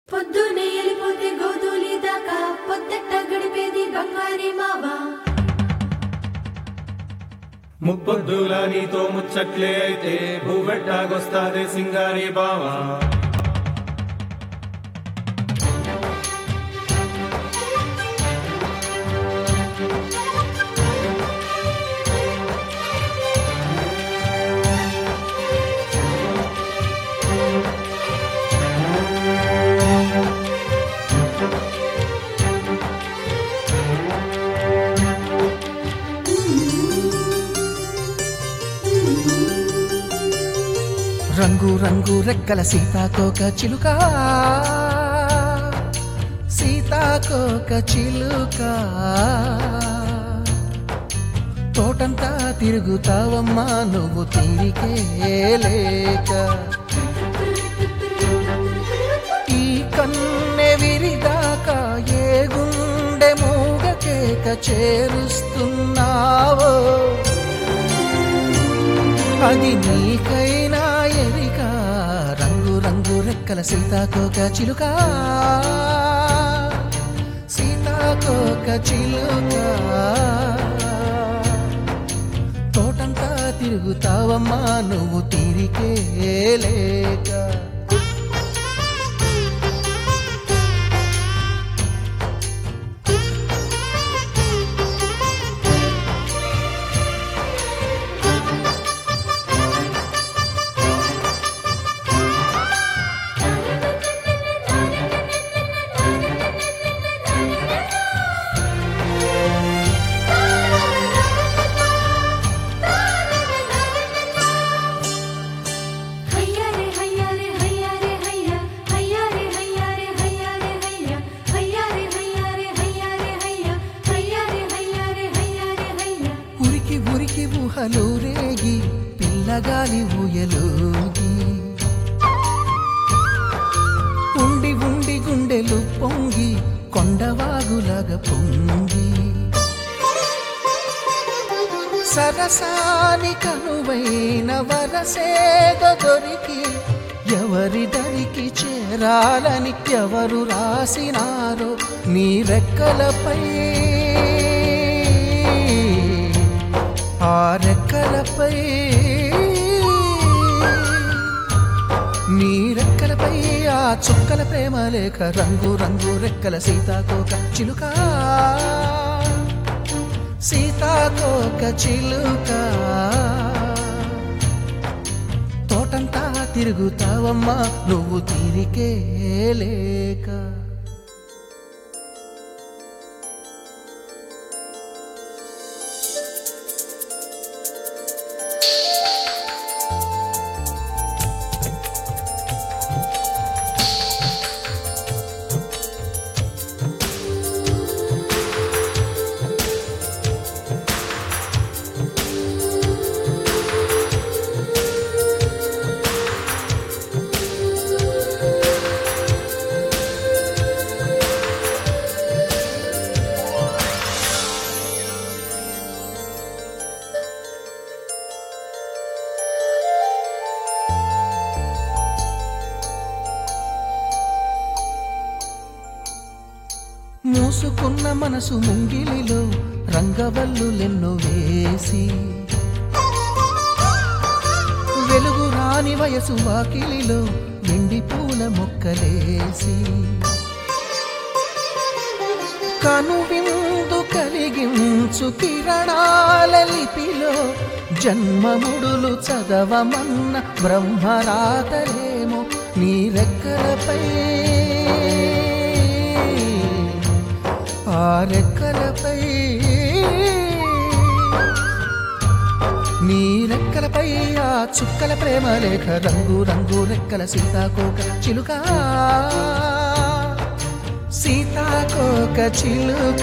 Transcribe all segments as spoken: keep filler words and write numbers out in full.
పొద్దునే ఎలిపోతే గోధూలి దాకా పొద్దెట్ట గడిపేది బంగారి మావా. ముప్పొద్దుల నీతో ముచ్చట్లే అయితే భూవెట్టాగొస్తాదే సింగారి బావా. రంగు రంగు రెక్కల సీతాకోక చిలుక, సీతాకోక చిలుక, తోటంతా తిరుగుతావమ్మా నువ్వు తీరికే లేక. ఈ కన్నె విరిదాకా ఏ గుండె మూగ కేక చేరుస్తున్నావో, అది నీకైనా ఎరిక. రంగు రంగు రెక్కల సీతాకోక చిలుక, సీతాకోక చిలుక, తోటంతా తిరుగుతావమ్మా నువ్వు తీరికే లేక. ఉరికి ఊహలు రేగి పిల్లగాలి ఊయలూగి, ఉండి ఉండి గుండెలు పొంగి కొండవాగులాగా పొంగి, సరసాని కనువైన వరసేగ దొరికి ఎవరి దరికి చేరాలని ఎవరు రాసినారో నీ రెక్కలపై. ఆ రెక్కలపై, నీ రెక్కలపై ఆ చుక్కల ప్రేమ లేక. రంగు రంగు రెక్కల సీతాకోక చిలుక, సీతాకోక చిలుక, తోటంతా తిరుగుతావమ్మా నువ్వు తీరికే లేక. మూసుకున్న మనసు ముంగిలిలో రంగవల్లులెన్నో వేసి, వెలుగు రాని వయసు వాకిలిలో ఎండి పూల మొక్కలేసి, కనువిందు కలిగించు కిరణాల లిపిలో జన్మముడులు చదవమన్న బ్రహ్మరాతలేమో నీ రెక్కలపై. ఆ రెక్కలపై, నీ రెక్కలపై ఆ చుక్కల ప్రేమ లేఖ. రంగు రంగు రెక్కల సీతాకోక చిలుక, సీతాకోక చిలుక,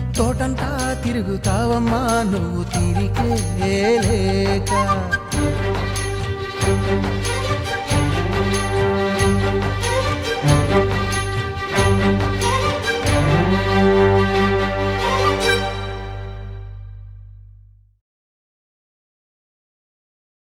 తోటంతా తిరుగుతావమ్మా నువ్వు తీరికే లేక.